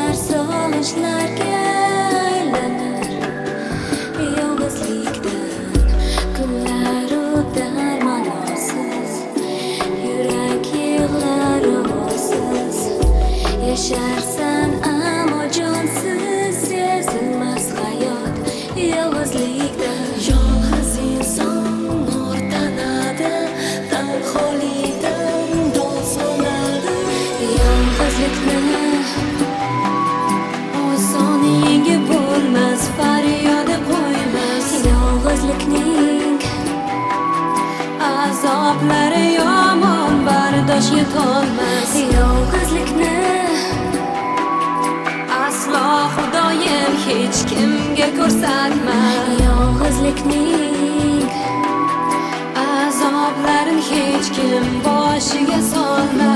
yashar sog'inchlarga aylanir yolg'izlikdan kunlaru darmonsiz yurak yig'lar ovozsiz yasharsan ammo jonsiz sezilmas hayot yolg'izlikdan yolg'iz inson o'rtanadi tanholikdan dod soladi yolg'izlikni oson yengib bo'lmas faryodi qo'ymas yolg'izlikning azoblari yomon bardosh etolmas yolg'izlikni aslo xudoyim hech kimga ko'rsatma yolg'izlikning azoblarini hech kim boshiga solma